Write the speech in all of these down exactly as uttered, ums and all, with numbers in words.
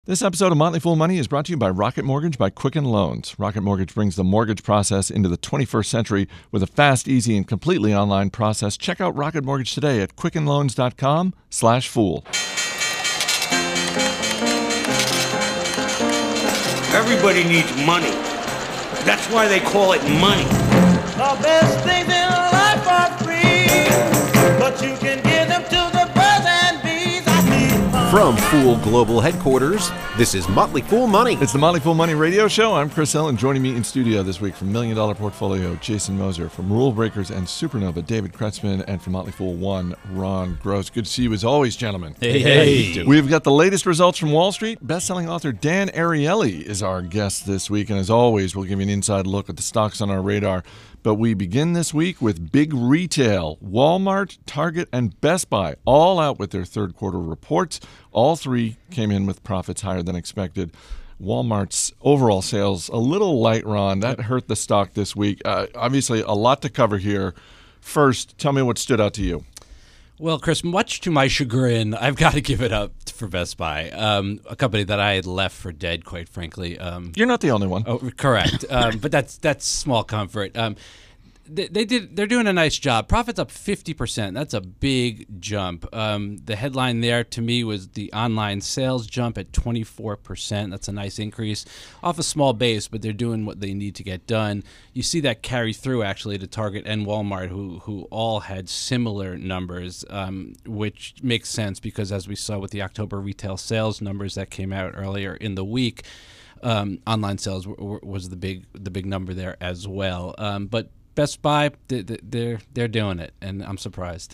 This episode of Motley Fool Money is brought to you by Rocket Mortgage by Quicken Loans. Rocket Mortgage brings the mortgage process into the twenty-first century with a fast, easy, and completely online process. Check out Rocket Mortgage today at quickenloans.com slash fool. Everybody needs money. That's why they call it money. The best things in life are free, but you can give them to the birds and bees. I need money. From Fool Global Headquarters, this is Motley Fool Money. It's the Motley Fool Money radio show. I'm Chris Hill, and joining me in studio this week from Million Dollar Portfolio, Jason Moser, from Rule Breakers and Supernova, David Kretzmann, and from Motley Fool One, Ron Gross. Good to see you as always, gentlemen. Hey, hey. We've got the latest results from Wall Street. Best-selling author Dan Ariely is our guest this week, and as always, we'll give you an inside look at the stocks on our radar. But we begin this week with big retail. Walmart, Target, and Best Buy all out with their third quarter reports. All three came in with profits higher than expected. Walmart's overall sales a little light, Ron. That hurt the stock this week. Uh, obviously, a lot to cover here. First, tell me what stood out to you. Well, Chris, much to my chagrin, I've got to give it up for Best Buy, um, a company that I had left for dead, quite frankly. Um, You're not the only one. Oh, correct, um, but that's that's small comfort. Um, they, they did. They're doing a nice job. Profits up fifty percent. That's a big jump. Um, the headline there to me was the online sales jump at twenty-four percent. That's a nice increase off a small base, but they're doing what they need to get done. You see that carry through actually to Target and Walmart, who who all had similar numbers, um, which makes sense because as we saw with the October retail sales numbers that came out earlier in the week, um, online sales w- w- was the big the big number there as well. Um, but Best Buy, they're they're doing it, and I'm surprised.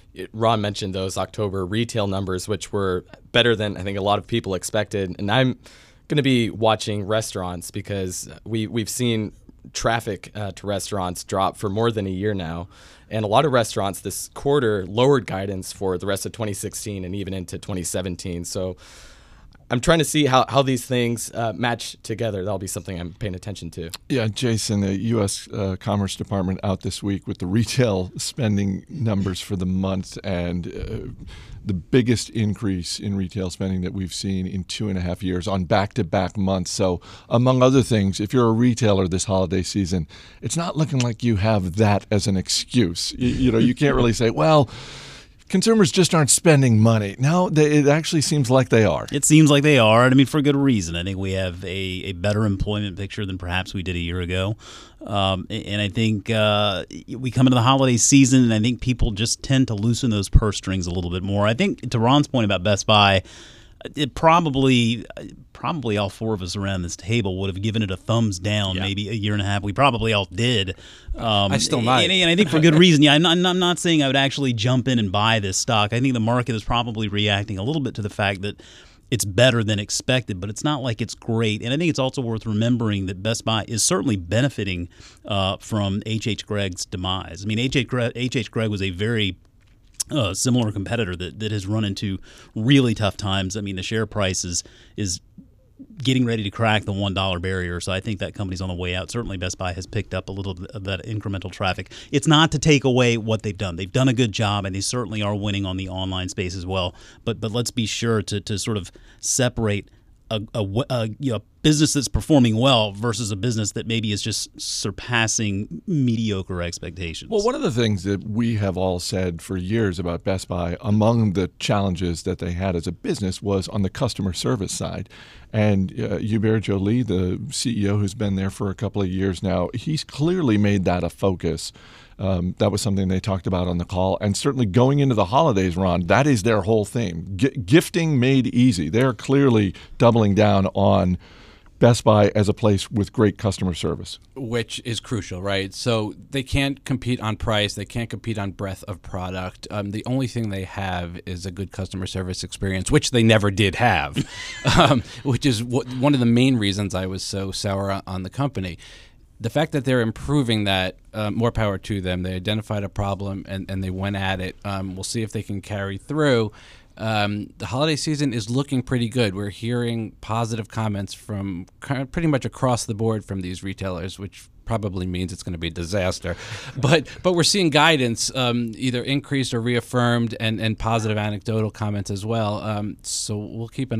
Ron mentioned those October retail numbers, which were better than I think a lot of people expected. And I'm going to be watching restaurants because we, we've seen traffic uh, to restaurants drop for more than a year now. And a lot of restaurants this quarter lowered guidance for the rest of twenty sixteen and even into twenty seventeen. So I'm trying to see how, how these things uh, match together. That'll be something I'm paying attention to. Yeah, Jason, the U S Uh, Commerce Department out this week with the retail spending numbers for the month, and uh, the biggest increase in retail spending that we've seen in two and a half years on back-to-back months. So, among other things, if you're a retailer this holiday season, it's not looking like you have that as an excuse. You, you know, you can't really say, well, consumers just aren't spending money. No, they, it actually seems like they are. It seems like they are, and I mean, for good reason. I think we have a, a better employment picture than perhaps we did a year ago. Um, and I think uh, we come into the holiday season, and I think people just tend to loosen those purse strings a little bit more. I think to Ron's point about Best Buy, it probably probably all four of us around this table would have given it a thumbs down yeah. maybe a year and a half. We probably all did. Um, I still might. And, and I think for good reason. Yeah, I'm not, I'm not saying I would actually jump in and buy this stock. I think the market is probably reacting a little bit to the fact that it's better than expected, but it's not like it's great. And I think it's also worth remembering that Best Buy is certainly benefiting uh, from H H. Gregg's demise. I mean, H H. Gregg, H H. Gregg was a very Uh, similar competitor that, that has run into really tough times. I mean, the share price is, is getting ready to crack the one dollar barrier, so I think that company's on the way out. Certainly Best Buy has picked up a little bit of that incremental traffic. It's not to take away what they've done. They've done a good job, and they certainly are winning on the online space as well. But but let's be sure to, to sort of separate a, a, a you know, business that's performing well versus a business that maybe is just surpassing mediocre expectations. Well, one of the things that we have all said for years about Best Buy, among the challenges that they had as a business, was on the customer service side. And uh, Hubert Joly, the C E O who's been there for a couple of years now, he's clearly made that a focus. Um, that was something they talked about on the call. And certainly going into the holidays, Ron, that is their whole theme. G- gifting made easy. They're clearly doubling down on Best Buy as a place with great customer service. Which is crucial, right? So they can't compete on price. They can't compete on breadth of product. Um, the only thing they have is a good customer service experience, which they never did have, um, which is w- one of the main reasons I was so sour on the company. The fact that they're improving that, uh, more power to them. They identified a problem and, and they went at it. Um, we'll see if they can carry through. Um, the holiday season is looking pretty good. We're hearing positive comments from pretty much across the board from these retailers, which probably means it's going to be a disaster. But but we're seeing guidance um, either increased or reaffirmed, and, and positive anecdotal comments as well. Um, so we'll keep an eye.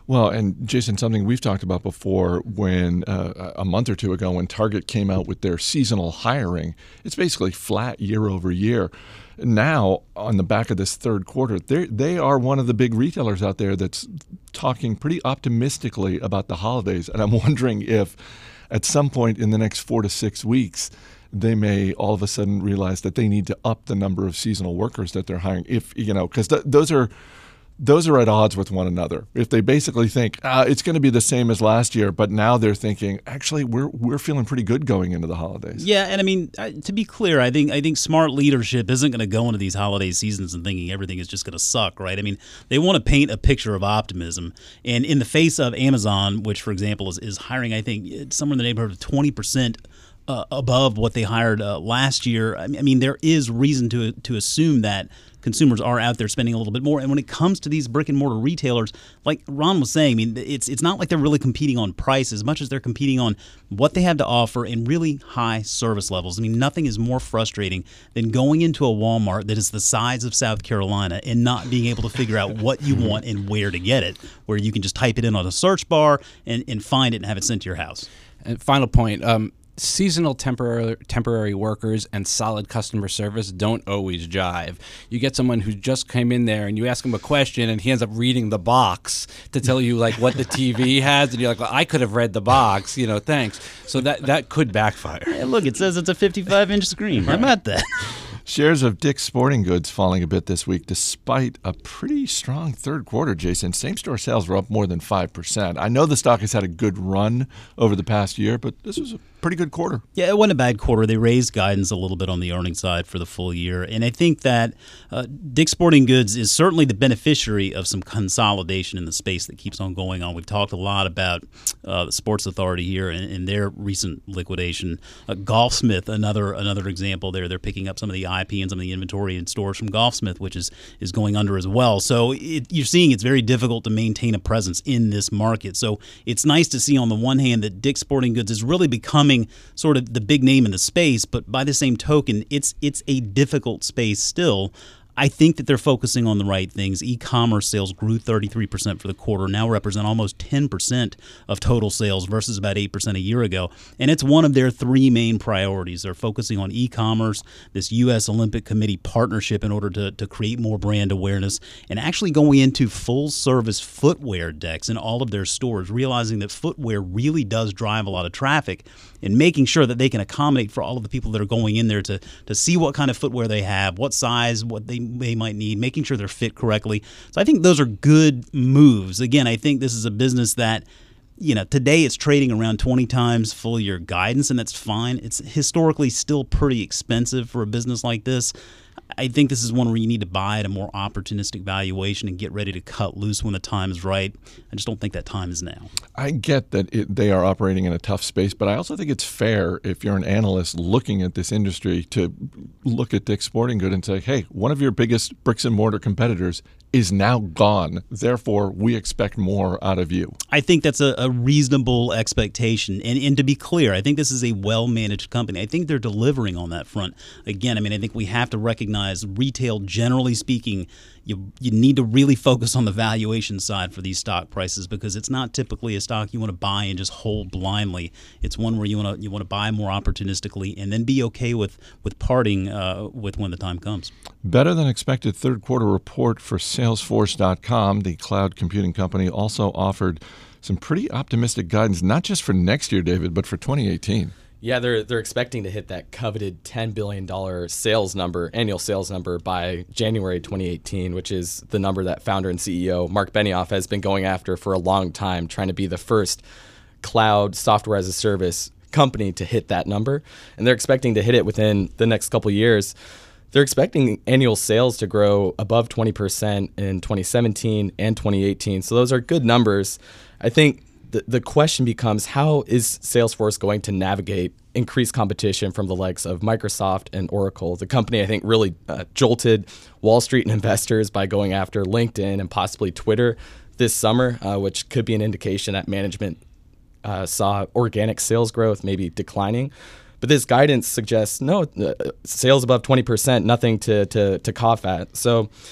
Well, and Jason, something we've talked about before when uh, a month or two ago when Target came out with their seasonal hiring, it's basically flat year over year. Now, on the back of this third quarter, they they are one of the big retailers out there that's talking pretty optimistically about the holidays. And I'm wondering if at some point in the next four to six weeks, they may all of a sudden realize that they need to up the number of seasonal workers that they're hiring. If, you know, because th- those are those are at odds with one another. If they basically think uh, it's going to be the same as last year, but now they're thinking, actually, we're we're feeling pretty good going into the holidays. Yeah, and I mean, to be clear, I think I think smart leadership isn't going to go into these holiday seasons and thinking everything is just going to suck, right? I mean, they want to paint a picture of optimism. And in the face of Amazon, which, for example, is, is hiring, I think, somewhere in the neighborhood of twenty percent Uh, above what they hired uh, last year. I mean, there is reason to to assume that consumers are out there spending a little bit more. And when it comes to these brick and mortar retailers, like Ron was saying, I mean, it's it's not like they're really competing on price as much as they're competing on what they have to offer and really high service levels. I mean, nothing is more frustrating than going into a Walmart that is the size of South Carolina and not being able to figure out what you want and where to get it, where you can just type it in on a search bar and, and find it and have it sent to your house. And final point, um, seasonal temporary temporary workers and solid customer service don't always jive. You get someone who just came in there and you ask him a question and he ends up reading the box to tell you like what the T V has, and you're like, well, I could have read the box, you know, thanks. So that that could backfire. Hey, look, it says it's a fifty-five inch screen. How about that? Shares of Dick's Sporting Goods falling a bit this week despite a pretty strong third quarter, Jason. Same-store sales were up more than five percent. I know the stock has had a good run over the past year, but this was a pretty good quarter. Yeah, it wasn't a bad quarter. They raised guidance a little bit on the earnings side for the full year. And I think that uh, Dick's Sporting Goods is certainly the beneficiary of some consolidation in the space that keeps on going on. We've talked a lot about uh, the Sports Authority here and, and their recent liquidation. Uh, Golfsmith, another another example there. They're picking up some of the I P and some of the inventory in stores from Golfsmith, which is, is going under as well. So it, you're seeing it's very difficult to maintain a presence in this market. So it's nice to see on the one hand that Dick's Sporting Goods is really becoming sort of the big name in the space, but by the same token, it's it's a difficult space still. I think that they're focusing on the right things. E-commerce sales grew thirty-three percent for the quarter, now represent almost ten percent of total sales versus about eight percent a year ago. And it's one of their three main priorities. They're focusing on e-commerce, this U S Olympic Committee partnership in order to, to create more brand awareness, and actually going into full-service footwear decks in all of their stores, realizing that footwear really does drive a lot of traffic, and making sure that they can accommodate for all of the people that are going in there to, to see what kind of footwear they have, what size, what they they might need, making sure they're fit correctly. So I think those are good moves. Again, I think this is a business that, you know, today it's trading around twenty times full year guidance, and that's fine. It's historically still pretty expensive for a business like this. I think this is one where you need to buy at a more opportunistic valuation and get ready to cut loose when the time is right. I just don't think that time is now. I get that it, they are operating in a tough space, but I also think it's fair if you're an analyst looking at this industry to look at Dick's Sporting Goods and say, hey, one of your biggest bricks and mortar competitors is now gone. Therefore, we expect more out of you. I think that's a, a reasonable expectation. And, and to be clear, I think this is a well-managed company. I think they're delivering on that front. Again, I mean, I think we have to recognize retail, generally speaking, you you need to really focus on the valuation side for these stock prices, because it's not typically a stock you want to buy and just hold blindly. It's one where you want to you want to buy more opportunistically and then be okay with with parting uh, with when the time comes. Better than expected third quarter report for Salesforce dot com. The cloud computing company also offered some pretty optimistic guidance, not just for next year, David, but for twenty eighteen. Yeah, they're they're expecting to hit that coveted ten billion dollars sales number, annual sales number by January twenty eighteen, which is the number that founder and C E O Mark Benioff has been going after for a long time, trying to be the first cloud software as a service company to hit that number. And they're expecting to hit it within the next couple of years. They're expecting annual sales to grow above twenty percent in twenty seventeen and twenty eighteen. So those are good numbers. I think the, the question becomes, how is Salesforce going to navigate increased competition from the likes of Microsoft and Oracle? The company, I think, really uh, jolted Wall Street and investors by going after LinkedIn and possibly Twitter this summer, uh, which could be an indication that management uh, saw organic sales growth maybe declining. But this guidance suggests, no, uh, sales above twenty percent, nothing to, to, to cough at. So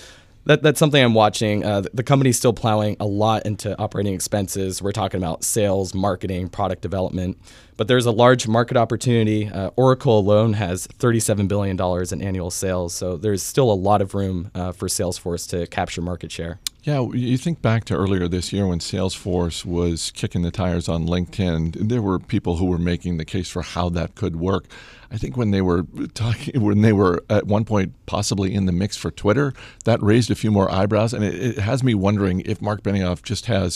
That, that's something I'm watching. Uh, the, the company's still plowing a lot into operating expenses. We're talking about sales, marketing, product development. But there's a large market opportunity. Uh, Oracle alone has thirty-seven billion dollars in annual sales. So there's still a lot of room uh, for Salesforce to capture market share. Yeah, you think back to earlier this year when Salesforce was kicking the tires on LinkedIn. There were people who were making the case for how that could work. I think when they were talking, when they were at one point possibly in the mix for Twitter, that raised a few more eyebrows, and it, it has me wondering if Mark Benioff just has.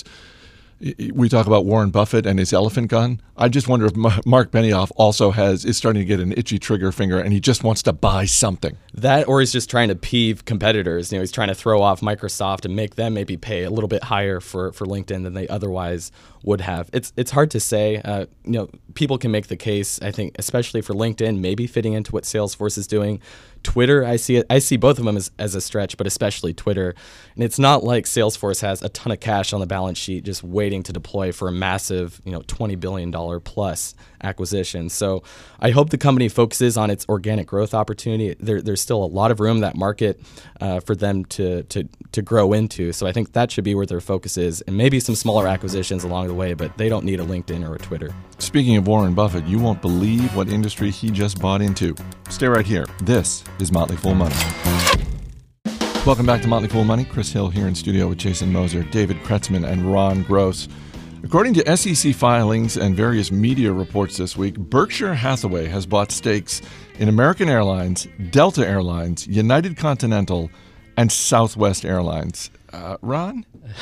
We talk about Warren Buffett and his elephant gun. I just wonder if Mark Benioff also has is starting to get an itchy trigger finger, and he just wants to buy something. That, or he's just trying to peeve competitors. You know, he's trying to throw off Microsoft and make them maybe pay a little bit higher for, for LinkedIn than they otherwise would have. It's it's hard to say. Uh, you know, people can make the case. I think, especially for LinkedIn, maybe fitting into what Salesforce is doing. Twitter, I see it. I see both of them as, as a stretch, but especially Twitter. And it's not like Salesforce has a ton of cash on the balance sheet just waiting to deploy for a massive, you know, twenty billion dollars plus acquisition. So I hope the company focuses on its organic growth opportunity. There, there's still a lot of room in that market uh, for them to, to to grow into. So I think that should be where their focus is, and maybe some smaller acquisitions along the way, but they don't need a LinkedIn or a Twitter. Speaking of Warren Buffett, you won't believe what industry he just bought into. Stay right here. This is Motley Fool Money. Welcome back to Motley Fool Money. Chris Hill here in studio with Jason Moser, David Kretzmann, and Ron Gross. According to S E C filings and various media reports this week, Berkshire Hathaway has bought stakes in American Airlines, Delta Airlines, United Continental, and Southwest Airlines. Uh, Ron?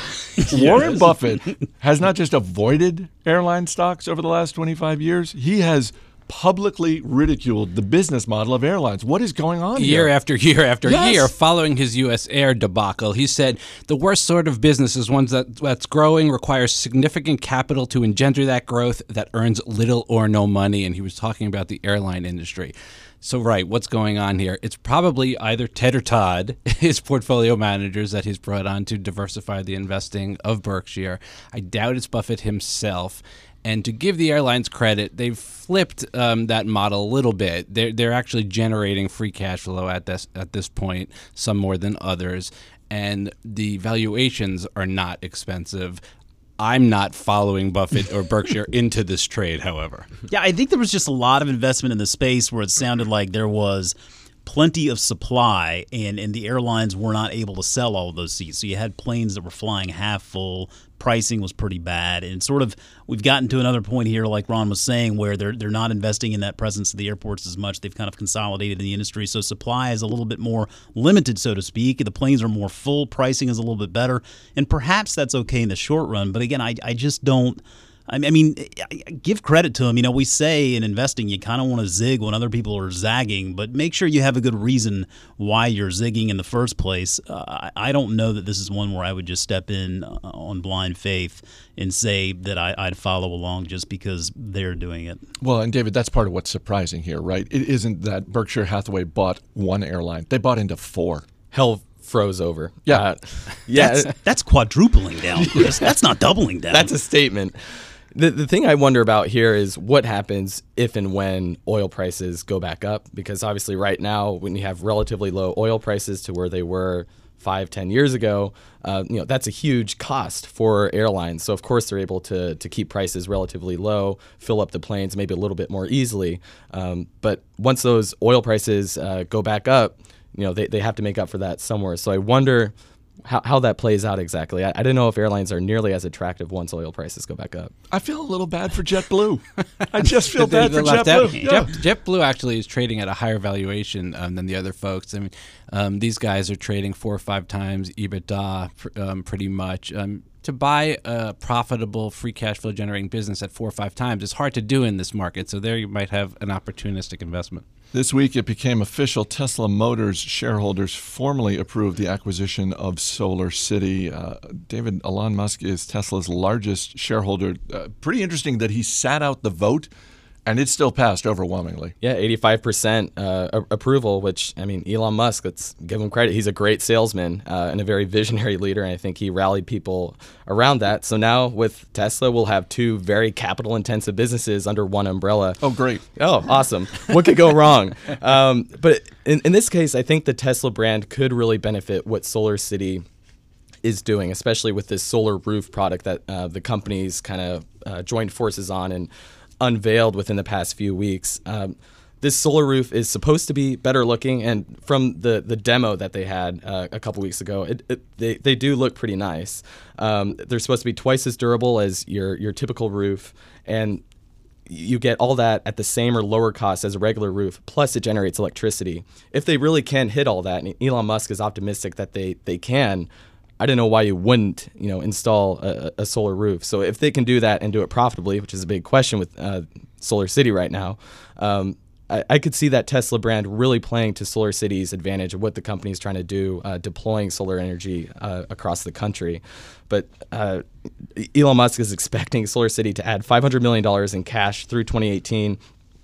Warren Buffett has not just avoided airline stocks over the last twenty-five years, he has publicly ridiculed the business model of airlines. What is going on year here? after year after Yes. year following his U S Air debacle? He said the worst sort of business is one that, that's growing, requires significant capital to engender that growth, that earns little or no money. And he was talking about the airline industry. So, right, what's going on here? It's probably either Ted or Todd, his portfolio managers that he's brought on to diversify the investing of Berkshire. I doubt it's Buffett himself. And to give the airlines credit, they've flipped um, that model a little bit. They're they're actually generating free cash flow at this at this point, some more than others, and the valuations are not expensive. I'm not following Buffett or Berkshire into this trade, however. Yeah, I think there was just a lot of investment in the space where it sounded like there was plenty of supply, and, and the airlines were not able to sell all of those seats. So you had planes that were flying half full. Pricing was pretty bad, and sort of we've gotten to another point here, like Ron was saying, where they're they're not investing in that presence of the airports as much. They've kind of consolidated in the industry, so supply is a little bit more limited, so to speak. The planes are more full, pricing is a little bit better, and perhaps that's okay in the short run. But again, I I just don't. I mean, give credit to them. You know, we say in investing, you kind of want to zig when other people are zagging, but make sure you have a good reason why you're zigging in the first place. Uh, I don't know that this is one where I would just step in on blind faith and say that I, I'd follow along just because they're doing it. Well, and David, that's part of what's surprising here, right? It isn't that Berkshire Hathaway bought one airline. They bought into four. Hell froze over. Yeah. Uh, yeah. That's, that's quadrupling down, Chris. That's not doubling down. That's a statement. The the thing I wonder about here is what happens if and when oil prices go back up, because obviously right now when you have relatively low oil prices to where they were five, ten years ago, uh, you know, that's a huge cost for airlines. So of course they're able to to keep prices relatively low, fill up the planes maybe a little bit more easily. Um, but once those oil prices uh, go back up, you know, they, they have to make up for that somewhere. So I wonder How, how that plays out exactly. I, I don't know if airlines are nearly as attractive once oil prices go back up. I feel a little bad for JetBlue. I just feel They're- bad they're for left out. JetBlue. Yeah. Jet, JetBlue actually is trading at a higher valuation um, than the other folks. I mean, um, these guys are trading four or five times EBITDA, pr- um, pretty much. Um, to buy a profitable free cash flow generating business at four or five times is hard to do in this market. So there you might have an opportunistic investment. This week, it became official. Tesla Motors shareholders formally approved the acquisition of Solar City. Uh, David, Elon Musk is Tesla's largest shareholder. Uh, pretty interesting that he sat out the vote And it's still passed overwhelmingly. Yeah, eighty-five percent uh, a- approval, which, I mean, Elon Musk, let's give him credit. He's a great salesman uh, and a very visionary leader, and I think he rallied people around that. So now with Tesla, we'll have two very capital-intensive businesses under one umbrella. Oh, great. Oh, awesome. What could go wrong? Um, but in, in this case, I think the Tesla brand could really benefit what SolarCity is doing, especially with this solar roof product that uh, the companies kind of uh, joined forces on and unveiled within the past few weeks. Um, this solar roof is supposed to be better looking, and from the, the demo that they had uh, a couple weeks ago, it, it, they, they do look pretty nice. Um, they're supposed to be twice as durable as your, your typical roof, and you get all that at the same or lower cost as a regular roof, plus it generates electricity. If they really can hit all that, and Elon Musk is optimistic that they, they can, I don't know why you wouldn't, you know, install a, a solar roof. So if they can do that and do it profitably, which is a big question with uh, SolarCity right now, um, I, I could see that Tesla brand really playing to SolarCity's advantage of what the company is trying to do, uh, deploying solar energy uh, across the country. But uh, Elon Musk is expecting SolarCity to add five hundred million dollars in cash through twenty eighteen.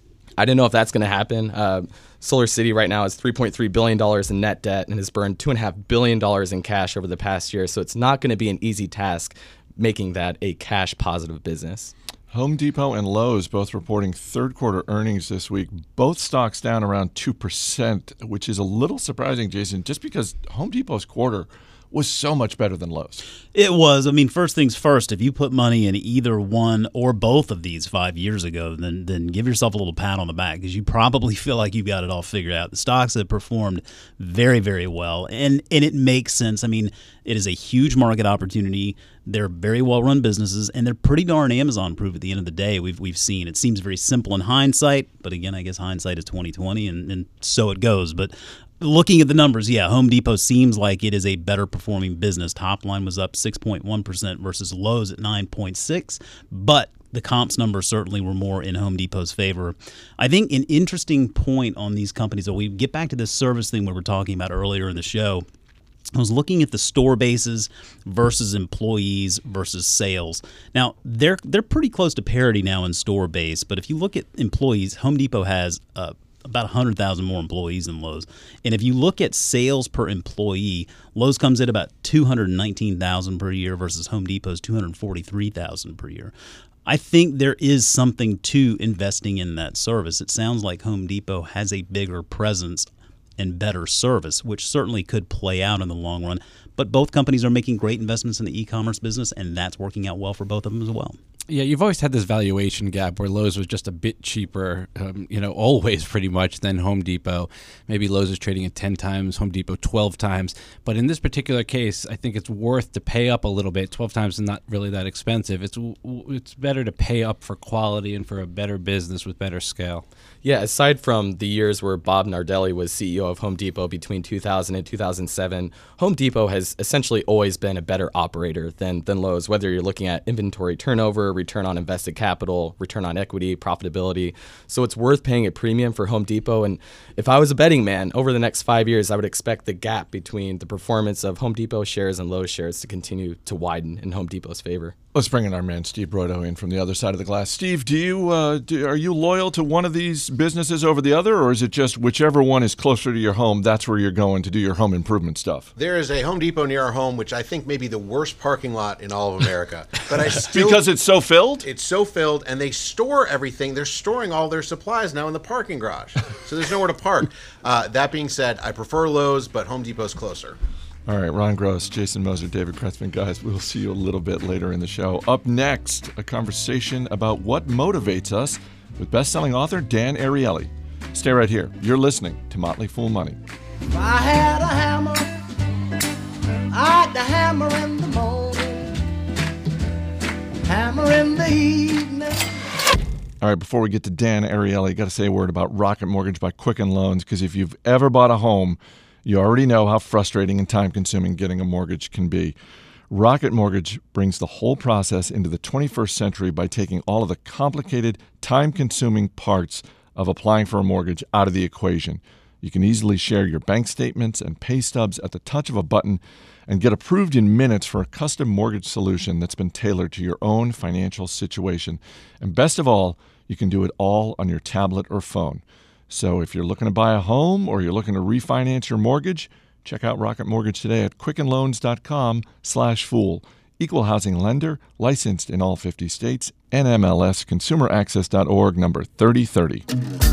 I don't know if that's going to happen. Uh, SolarCity right now has three point three billion dollars in net debt and has burned two point five billion dollars in cash over the past year. So it's not going to be an easy task making that a cash positive business. Home Depot and Lowe's both reporting third quarter earnings this week. Both stocks down around two percent, which is a little surprising, Jason, just because Home Depot's quarter was so much better than Lowe's. It was. I mean, first things first, if you put money in either one or both of these five years ago, then then give yourself a little pat on the back because you probably feel like you've got it all figured out. The stocks have performed very, very well, and, and it makes sense. I mean, it is a huge market opportunity. They're very well-run businesses, and they're pretty darn Amazon-proof at the end of the day. We've we've seen. It seems very simple in hindsight, but again, I guess hindsight is twenty twenty, and, and so it goes. But looking at the numbers, yeah, Home Depot seems like it is a better performing business. Top line was up six point one percent versus Lowe's at nine point six, but the comps numbers certainly were more in Home Depot's favor. I think an interesting point on these companies, so we get back to this service thing we were talking about earlier in the show. I was looking at the store bases versus employees versus sales. Now, they're they're pretty close to parity now in store base, but if you look at employees, Home Depot has uh, about one hundred thousand more employees than Lowe's. And if you look at sales per employee, Lowe's comes in about two hundred nineteen thousand per year versus Home Depot's two hundred forty-three thousand per year. I think there is something to investing in that service. It sounds like Home Depot has a bigger presence and better service, which certainly could play out in the long run. But both companies are making great investments in the e-commerce business, and that's working out well for both of them as well. Yeah, you've always had this valuation gap where Lowe's was just a bit cheaper, um, you know, always pretty much than Home Depot. Maybe Lowe's is trading at ten times, Home Depot twelve times. But in this particular case, I think it's worth to pay up a little bit. twelve times is not really that expensive. It's it's better to pay up for quality and for a better business with better scale. Yeah, aside from the years where Bob Nardelli was C E O of Home Depot between two thousand and two thousand seven, Home Depot has essentially always been a better operator than, than Lowe's, whether you're looking at inventory turnover, return on invested capital, return on equity, profitability. So it's worth paying a premium for Home Depot. And if I was a betting man, over the next five years, I would expect the gap between the performance of Home Depot shares and Lowe's shares to continue to widen in Home Depot's favor. Let's bring in our man Steve Broido in from the other side of the glass. Steve, do you uh, do, are you loyal to one of these businesses over the other, or is it just whichever one is closer to your home, that's where you're going to do your home improvement stuff? There is a Home Depot near our home, which I think may be the worst parking lot in all of America. But I still, because it's so filled? It's so filled, and they store everything. They're storing all their supplies now in the parking garage, so there's nowhere to park. Uh, that being said, I prefer Lowe's, but Home Depot's closer. All right, Ron Gross, Jason Moser, David Kretzmann. Guys, we'll see you a little bit later in the show. Up next, a conversation about what motivates us with best-selling author Dan Ariely. Stay right here. You're listening to Motley Fool Money. If I had a hammer, I'd hammer in the morning, hammer in the evening. All right, before we get to Dan Ariely, got to say a word about Rocket Mortgage by Quicken Loans, because if you've ever bought a home, you already know how frustrating and time-consuming getting a mortgage can be. Rocket Mortgage brings the whole process into the twenty-first century by taking all of the complicated, time-consuming parts of applying for a mortgage out of the equation. You can easily share your bank statements and pay stubs at the touch of a button and get approved in minutes for a custom mortgage solution that's been tailored to your own financial situation. And best of all, You can do it all on your tablet or phone. So if you're looking to buy a home or you're looking to refinance your mortgage, check out Rocket Mortgage today at quickenloans.com slash fool. Equal housing lender, licensed in all fifty states, N M L S consumer access dot org, number thirty thirty.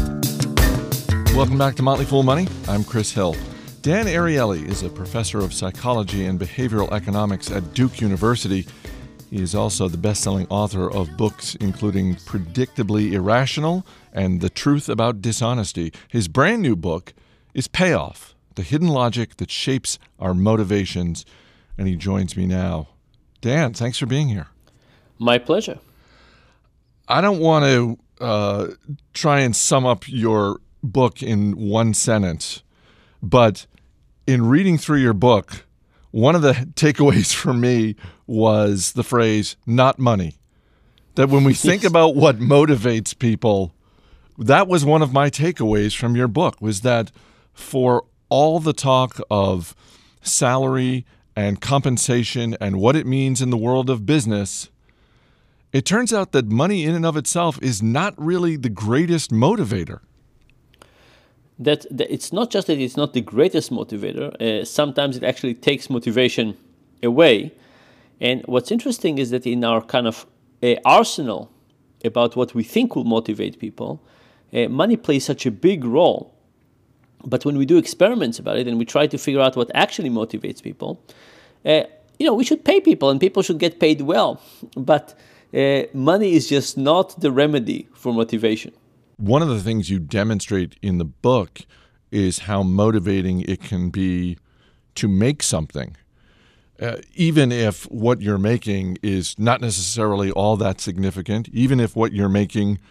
Welcome back to Motley Fool Money. I'm Chris Hill. Dan Ariely is a professor of psychology and behavioral economics at Duke University. He is also the best-selling author of books including Predictably Irrational and The Truth About Dishonesty. His brand new book is Payoff, the hidden logic that shapes our motivations. And he joins me now. Dan, thanks for being here. My pleasure. I don't want to uh, try and sum up your book in one sentence, but in reading through your book, one of the takeaways for me was the phrase, not money. That when we think about what motivates people, that was one of my takeaways from your book, was that for all the talk of salary and compensation and what it means in the world of business, it turns out that money in and of itself is not really the greatest motivator. That, that it's not just that it's not the greatest motivator. Uh, sometimes it actually takes motivation away. And what's interesting is that in our kind of uh, arsenal about what we think will motivate people, uh, money plays such a big role. But when we do experiments about it and we try to figure out what actually motivates people, uh, you know, we should pay people and people should get paid well. But uh, money is just not the remedy for motivation. One of the things you demonstrate in the book is how motivating it can be to make something, uh, even if what you're making is not necessarily all that significant, even if what you're making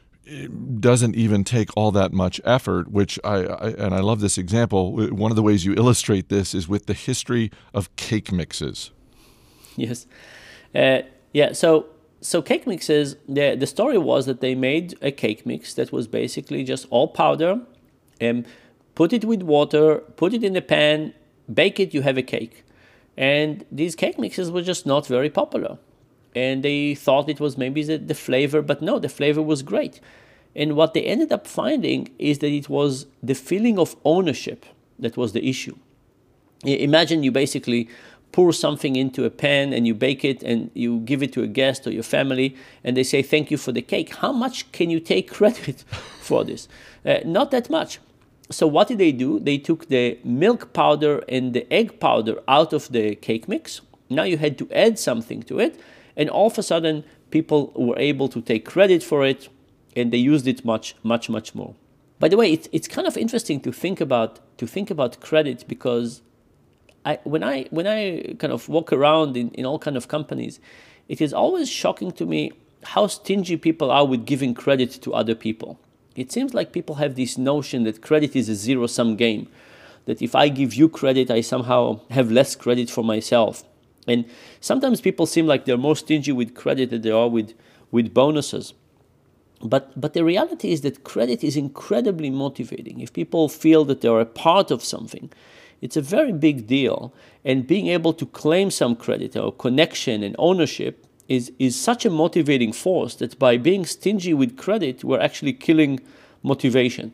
doesn't even take all that much effort, which I, I and I love this example. One of the ways you illustrate this is with the history of cake mixes. Yes. Uh, yeah, so... So cake mixes, the, the story was that they made a cake mix that was basically just all powder, and put it with water, put it in the pan, bake it, you have a cake. And these cake mixes were just not very popular. And they thought it was maybe the, the flavor, but no, the flavor was great. And what they ended up finding is that it was the feeling of ownership that was the issue. Imagine you basically pour something into a pan and you bake it and you give it to a guest or your family and they say, thank you for the cake. How much can you take credit for this? Uh, not that much. So what did they do? They took the milk powder and the egg powder out of the cake mix. Now you had to add something to it. And all of a sudden, people were able to take credit for it and they used it much, much, much more. By the way, it's, it's kind of interesting to think about to think about credit because I, when I when I kind of walk around in, in all kind of companies, it is always shocking to me how stingy people are with giving credit to other people. It seems like people have this notion that credit is a zero-sum game, that if I give you credit, I somehow have less credit for myself. And sometimes people seem like they're more stingy with credit than they are with, with bonuses. But but the reality is that credit is incredibly motivating. If people feel that they're a part of something, it's a very big deal, and being able to claim some credit or connection and ownership is, is such a motivating force that by being stingy with credit, we're actually killing motivation.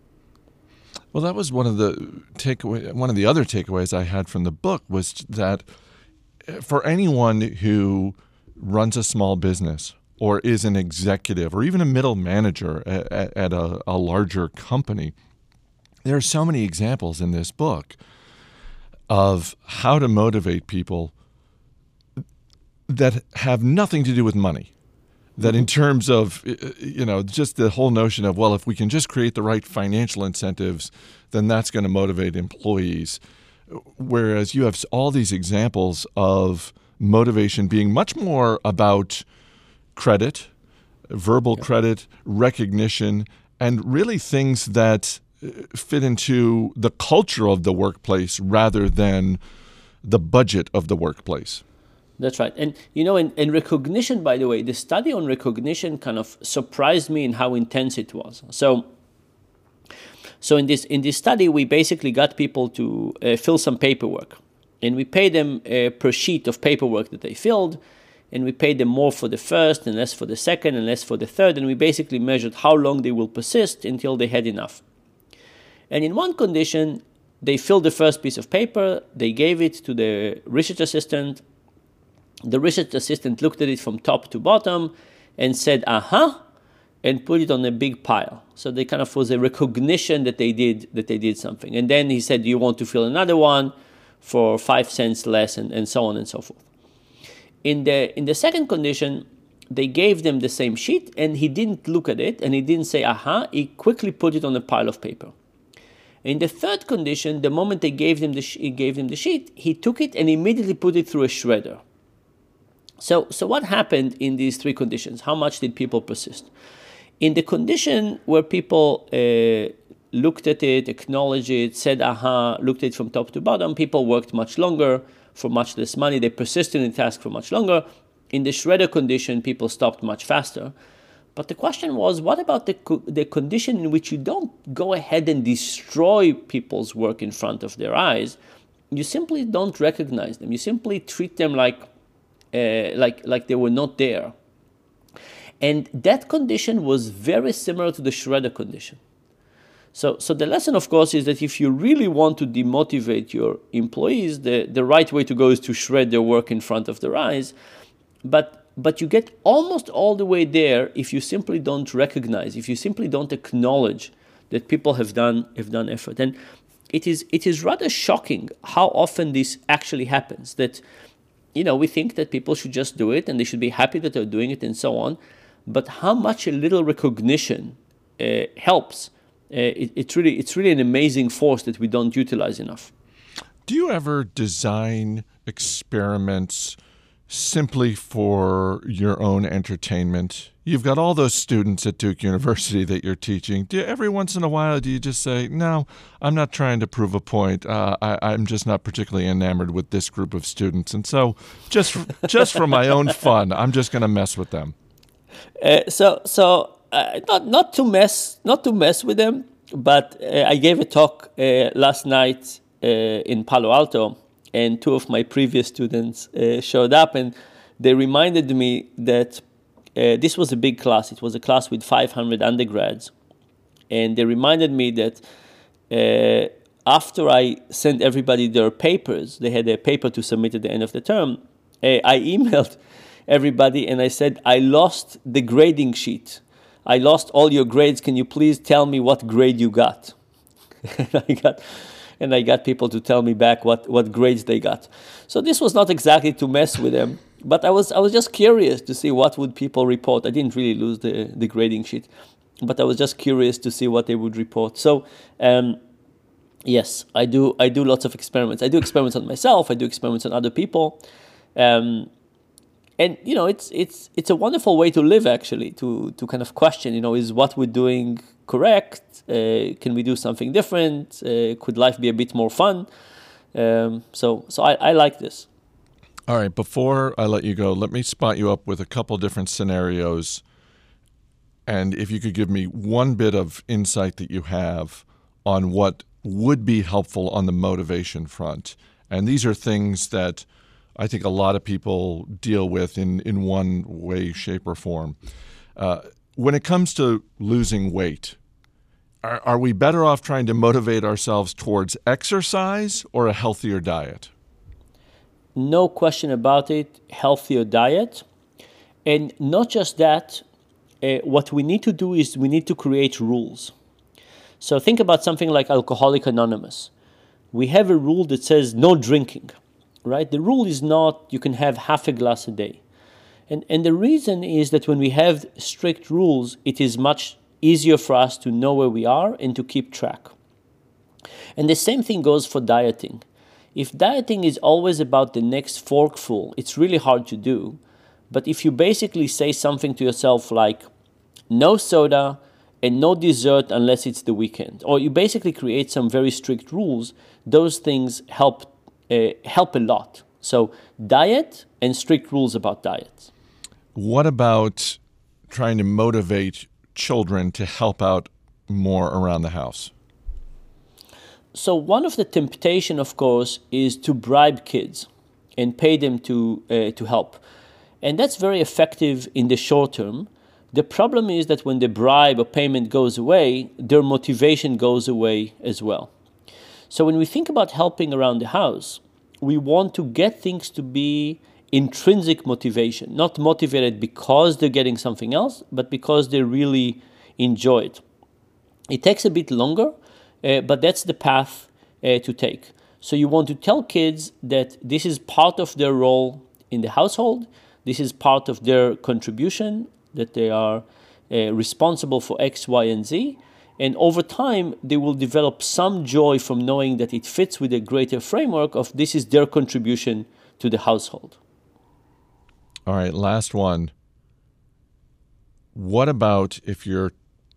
Well, that was one of the takeaway. One of the other takeaways I had from the book was that for anyone who runs a small business or is an executive or even a middle manager at, at a, a larger company, there are so many examples in this book of how to motivate people that have nothing to do with money. That in terms of, you know, just the whole notion of, well, if we can just create the right financial incentives, then that's going to motivate employees. Whereas you have all these examples of motivation being much more about credit, verbal yeah. credit, recognition, and really things that fit into the culture of the workplace rather than the budget of the workplace. That's right. And, you know, in, in recognition, by the way, the study on recognition kind of surprised me in how intense it was. So so in this in this study, we basically got people to uh, fill some paperwork. And we paid them uh, per sheet of paperwork that they filled. and we paid them more for the first and less for the second and less for the third, and we basically measured how long they will persist until they had enough. And in one condition, they filled the first piece of paper, they gave it to the research assistant. The research assistant looked at it from top to bottom and said, uh-huh, and put it on a big pile. So they kind of was a recognition that they did that they did something. And then he said, do you want to fill another one for five cents less, and, and so on and so forth. In the in the second condition, they gave them the same sheet, and he didn't look at it, and he didn't say, aha, he quickly put it on a pile of paper. In the third condition, the moment they gave them the, sh- he gave them the sheet, he took it and immediately put it through a shredder. So, so what happened in these three conditions? How much did people persist? In the condition where people uh, looked at it, acknowledged it, said, aha, looked at it from top to bottom, people worked much longer for much less money. They persisted in the task for much longer. In the shredder condition, people stopped much faster. But the question was, what about the co- the condition in which you don't go ahead and destroy people's work in front of their eyes? You simply don't recognize them. You simply treat them like uh, like like they were not there. And that condition was very similar to the shredder condition. So, so the lesson, of course, is that if you really want to demotivate your employees, the, the right way to go is to shred their work in front of their eyes. But but you get almost all the way there if you simply don't recognize, if you simply don't acknowledge that people have done have done effort. And it is it is rather shocking how often this actually happens. That, you know, we think that people should just do it and they should be happy that they're doing it and so on. But how much a little recognition uh, helps. Uh, it, it's really it's really an amazing force that we don't utilize enough. Do you ever design experiments simply for your own entertainment? You've got all those students at Duke University that you're teaching. Do you, every once in a while, do you just say, no, I'm not trying to prove a point. Uh, I, I'm just not particularly enamored with this group of students. And so just, just for my own fun, I'm just going to mess with them. Uh, so so uh, not not to mess not to mess with them, but uh, I gave a talk uh, last night uh, in Palo Alto, and two of my previous students uh, showed up, and they reminded me that uh, this was a big class. It was a class with five hundred undergrads, and they reminded me that uh, after I sent everybody their papers, they had a paper to submit at the end of the term, uh, I emailed everybody and I said, I lost the grading sheet. I lost all your grades. Can you please tell me what grade you got? and I got and I got people to tell me back what, what grades they got. So this was not exactly to mess with them, but I was I was just curious to see what would people report. I didn't really lose the, the grading sheet, but I was just curious to see what they would report. So um, yes, I do I do lots of experiments. I do experiments on myself. I do experiments on other people. Um, And, you know, it's it's it's a wonderful way to live, actually, to, to kind of question, you know, is what we're doing correct? Uh, can we do something different? Uh, could life be a bit more fun? Um, so so I, I like this. All right, before I let you go, let me spot you up with a couple different scenarios. And if you could give me one bit of insight that you have on what would be helpful on the motivation front. And these are things that I think a lot of people deal with in, in one way, shape, or form. Uh, when it comes to losing weight, are, are we better off trying to motivate ourselves towards exercise or a healthier diet? No question about it, healthier diet. And not just that, uh, what we need to do is we need to create rules. So think about something like Alcoholics Anonymous. We have a rule that says no drinking. Right? The rule is not you can have half a glass a day. And and the reason is that when we have strict rules, it is much easier for us to know where we are and to keep track. And the same thing goes for dieting. If dieting is always about the next forkful, it's really hard to do. But if you basically say something to yourself like, no soda and no dessert unless it's the weekend, or you basically create some very strict rules, those things help Uh, help a lot. So diet and strict rules about diet. What about trying to motivate children to help out more around the house? So one of the temptation, of course, is to bribe kids and pay them to uh, to help. And that's very effective in the short term. The problem is that when the bribe or payment goes away, their motivation goes away as well. So when we think about helping around the house, we want to get things to be intrinsic motivation, not motivated because they're getting something else, but because they really enjoy it. It takes a bit longer, uh, but that's the path uh, to take. So you want to tell kids that this is part of their role in the household, this is part of their contribution, that they are uh, responsible for X, Y, and Z. And over time, they will develop some joy from knowing that it fits with a greater framework of this is their contribution to the household. All right, last one. What about if you're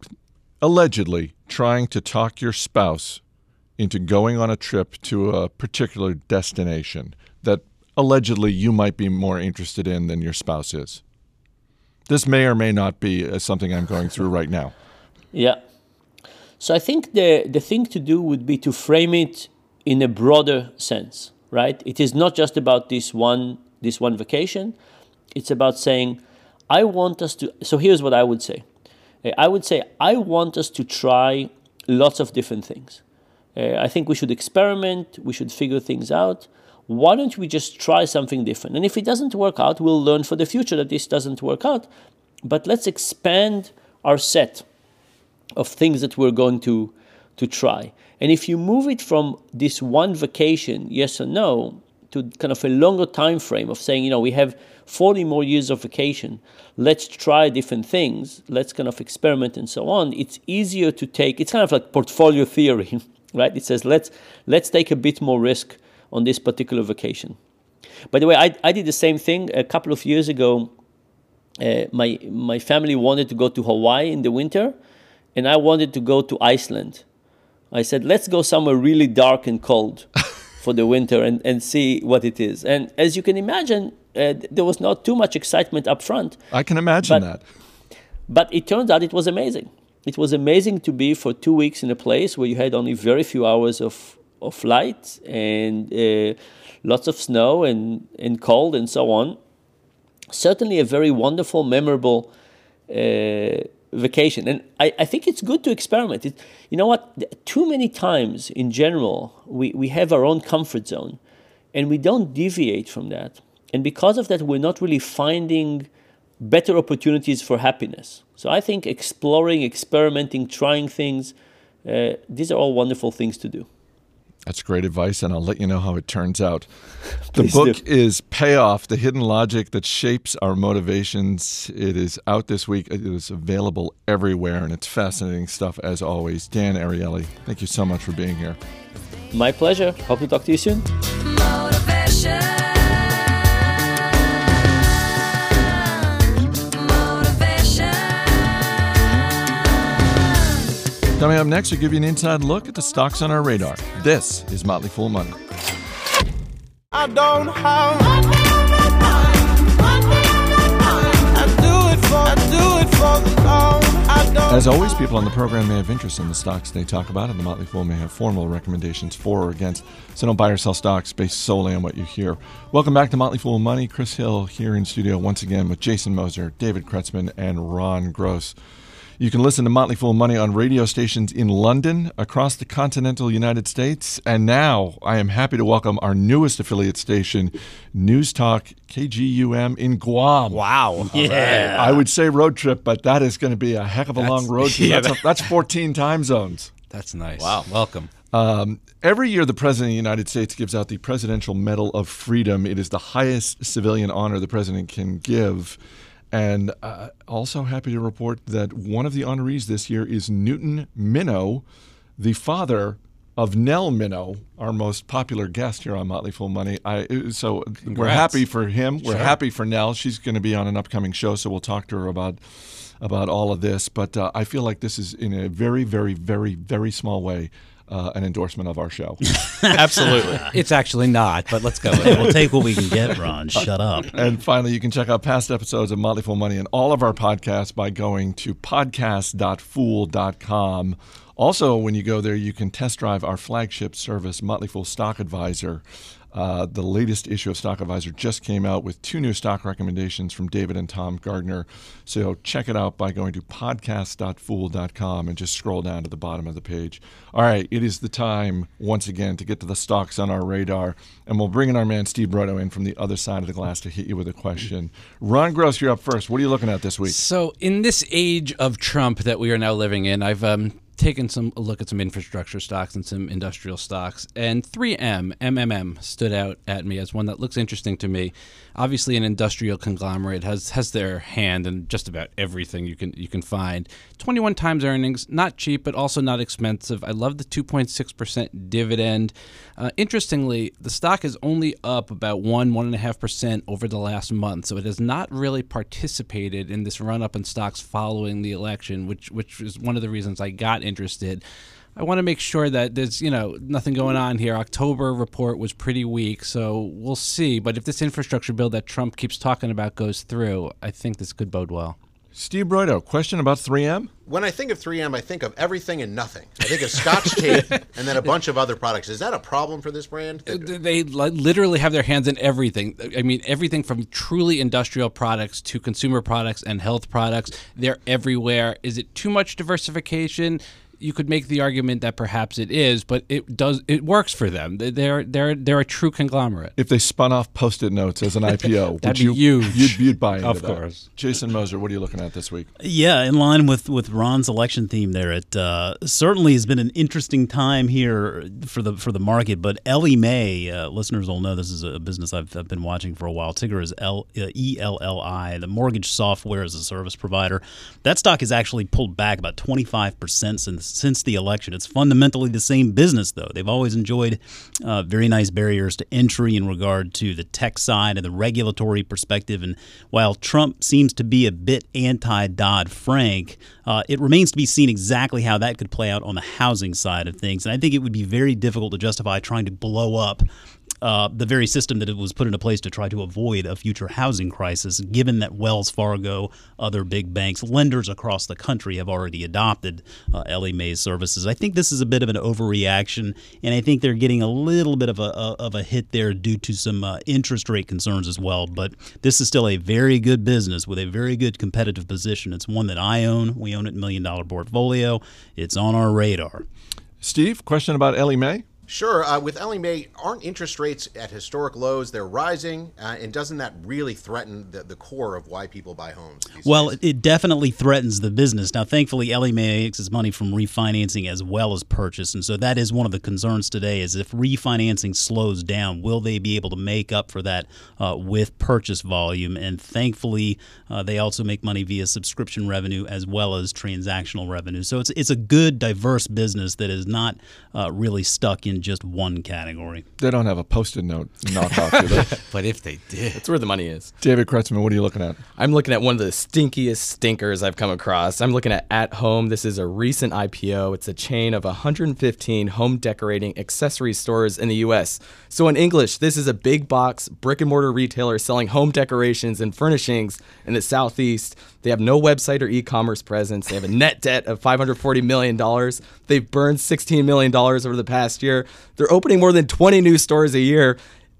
allegedly trying to talk your spouse into going on a trip to a particular destination that allegedly you might be more interested in than your spouse is? This may or may not be uh, something I'm going through right now. Yeah. So I think the, the thing to do would be to frame it in a broader sense, right? It is not just about this one this one vacation. It's about saying, I want us to... So here's what I would say. I would say, I want us to try lots of different things. Uh, I think we should experiment. We should figure things out. Why don't we just try something different? And if it doesn't work out, we'll learn for the future that this doesn't work out. But let's expand our set of things that we're going to, to try. And if you move it from this one vacation, yes or no, to kind of a longer time frame of saying, you know, we have forty more years of vacation, let's try different things, let's kind of experiment and so on, it's easier to take, it's kind of like portfolio theory, right? It says, let's let's take a bit more risk on this particular vacation. By the way, I, I did the same thing a couple of years ago. Uh, my my family wanted to go to Hawaii in the winter, and I wanted to go to Iceland. I said, let's go somewhere really dark and cold for the winter and, and see what it is. And as you can imagine, uh, there was not too much excitement up front. I can imagine but, that. But it turns out it was amazing. It was amazing to be for two weeks in a place where you had only very few hours of, of light and uh, lots of snow and, and cold and so on. Certainly a very wonderful, memorable uh, vacation. And I, I think it's good to experiment. It, you know what? Too many times in general, we, we have our own comfort zone and we don't deviate from that. And because of that, we're not really finding better opportunities for happiness. So I think exploring, experimenting, trying things, uh, these are all wonderful things to do. That's great advice, and I'll let you know how it turns out. The Please book do. is Payoff, The Hidden Logic That Shapes Our Motivations. It is out this week. It is available everywhere, and it's fascinating stuff as always. Dan Ariely, thank you so much for being here. My pleasure. Hope to talk to you soon. Motivation. Coming up next, we'll give you an inside look at the stocks on our radar. This is Motley Fool Money. I don't have I do it for I do it for the Lord. I don't As always, people on the program may have interest in the stocks they talk about, and the Motley Fool may have formal recommendations for or against. So don't buy or sell stocks based solely on what you hear. Welcome back to Motley Fool Money. Chris Hill here in studio once again with Jason Moser, David Kretzmann, and Ron Gross. You can listen to Motley Fool Money on radio stations in London, across the continental United States, and now I am happy to welcome our newest affiliate station, News Talk K G U M in Guam. Wow. Yeah. I would say road trip, but that is going to be a heck of a That's- long road trip. yeah, that's, a, that's fourteen time zones. That's nice. Wow. Welcome. Um, every year, the President of the United States gives out the Presidential Medal of Freedom. It is the highest civilian honor the President can give. And uh, also happy to report that one of the honorees this year is Newton Minow, the father of Nell Minow, our most popular guest here on Motley Fool Money. I, so we're Congrats. happy for him. We're Sure. happy for Nell. She's going to be on an upcoming show, so we'll talk to her about about all of this. But uh, I feel like this is in a very, very, very, very small way uh, an endorsement of our show. Absolutely. It's actually not, but let's go with We'll it. take what we can get, Ron. Shut up. And finally, you can check out past episodes of Motley Fool Money and all of our podcasts by going to podcast dot fool dot com. Also, when you go there, you can test drive our flagship service, Motley Fool Stock Advisor. Uh, the latest issue of Stock Advisor just came out with two new stock recommendations from David and Tom Gardner. So check it out by going to podcast dot fool dot com and just scroll down to the bottom of the page. All right, it is the time once again to get to the stocks on our radar, and we'll bring in our man Steve Broido in from the other side of the glass to hit you with a question. Ron Gross, you're up first. What are you looking at this week? So in this age of Trump that we are now living in, I've um, taken some a look at some infrastructure stocks and some industrial stocks, and three M, M M M, stood out at me as one that looks interesting to me. Obviously, an industrial conglomerate has has their hand in just about everything you can you can find. twenty-one times earnings, not cheap, but also not expensive. I love the two point six percent dividend. Uh, interestingly, the stock is only up about one, one and a half percent over the last month, so it has not really participated in this run up in stocks following the election, which which is one of the reasons I got interested. I want to make sure that there's, you know, nothing going on here. October report was pretty weak, so we'll see. But if this infrastructure bill that Trump keeps talking about goes through, I think this could bode well. Steve Broido, question about three M? When I think of three M, I think of everything and nothing. I think of Scotch tape and then a bunch of other products. Is that a problem for this brand? They literally have their hands in everything. I mean, everything from truly industrial products to consumer products and health products. They're everywhere. Is it too much diversification? You could make the argument that perhaps it is, but it does. It works for them. They're they're they're a true conglomerate. If they spun off Post-it notes as an I P O, would That'd you be huge. You'd, you'd buy into Of that. course. Jason Moser, what are you looking at this week? Yeah, in line with, with Ron's election theme there, it uh, certainly has been an interesting time here for the for the market. But Ellie Mae, uh, listeners will know this is a business I've, I've been watching for a while. Ticker is L, uh, E L L I, the mortgage software as a service provider. That stock has actually pulled back about twenty-five percent since since the election. It's fundamentally the same business, though. They've always enjoyed uh, very nice barriers to entry in regard to the tech side and the regulatory perspective. And while Trump seems to be a bit anti-Dodd-Frank, uh, it remains to be seen exactly how that could play out on the housing side of things. And I think it would be very difficult to justify trying to blow up Uh, the very system that it was put into place to try to avoid a future housing crisis, given that Wells Fargo, other big banks, lenders across the country have already adopted uh, Ellie Mae's services. I think this is a bit of an overreaction, and I think they're getting a little bit of a, a of a hit there due to some uh, interest rate concerns as well. But this is still a very good business with a very good competitive position. It's one that I own. We own it in Million Dollar Portfolio. It's on our radar. Steve, question about Ellie Mae? Sure. Uh, with Ellie Mae, aren't interest rates at historic lows? They're rising, uh, and doesn't that really threaten the, the core of why people buy homes these Well, days? it definitely threatens the business. Now, thankfully, Ellie Mae makes its money from refinancing as well as purchase, and so that is one of the concerns today is if refinancing slows down, will they be able to make up for that uh, with purchase volume? And thankfully, uh, they also make money via subscription revenue as well as transactional revenue. So it's it's a good, diverse business that is not uh, really stuck in just one category. They don't have a Post-it note knockoff, do they? But if they did, That's where the money is. David Kretzmann, what are you looking at? I'm looking at one of the stinkiest stinkers I've come across. I'm looking at At Home. This is a recent I P O. It's a chain of one hundred fifteen home decorating accessory stores in the U S. So in English, this is a big box brick and mortar retailer selling home decorations and furnishings in the Southeast. They have no website or e-commerce presence. They have a net debt of five hundred forty million dollars. They've burned sixteen million dollars over the past year. They're opening more than twenty new stores a year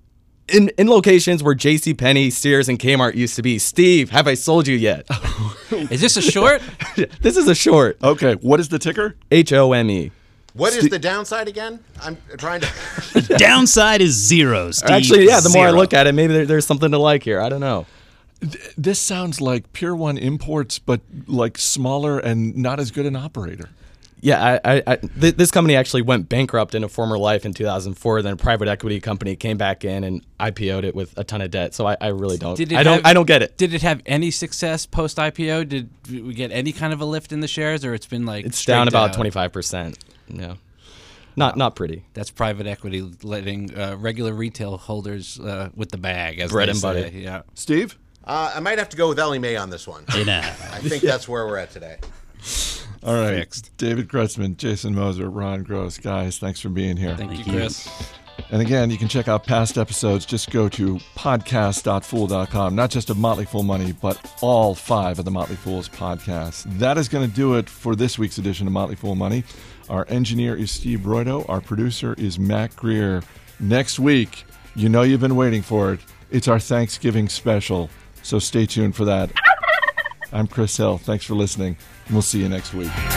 in in locations where JCPenney, Sears, and Kmart used to be. Steve, have I sold you yet? is this a short? This is a short. Okay, what is the ticker? H O M E. What is the downside again? I'm trying to... The downside is zero, Steve. Actually, yeah, the more I Zero. look at it, maybe there, there's something to like here. I don't know. This sounds like Pier One Imports, but like smaller and not as good an operator. Yeah, I, I, I, th- this company actually went bankrupt in a former life in two thousand four. Then a private equity company came back in and I P O'd it with a ton of debt. So I, I really don't. Did it I don't. have- I don't get it. Did it have any success post I P O? Did we get any kind of a lift in the shares, or it's been like It's straight down about down? twenty-five percent. Yeah, not not pretty. That's private equity letting uh, regular retail holders uh, with the bag, as Bread they and say. butter. Yeah. Steve? Uh, I might have to go with Ellie Mae on this one. You know. I think that's where we're at today. All right. Fixed. David Kretzmann, Jason Moser, Ron Gross. Guys, thanks for being here. Thank, Thank you, you. Chris. And again, you can check out past episodes. Just go to podcast dot fool dot com, not just of Motley Fool Money, but all five of the Motley Fools podcasts. That is going to do it for this week's edition of Motley Fool Money. Our engineer is Steve Broido. Our producer is Matt Greer. Next week, You know you've been waiting for it. It's our Thanksgiving special, so stay tuned for that. I'm Chris Hill. Thanks for listening, and we'll see you next week.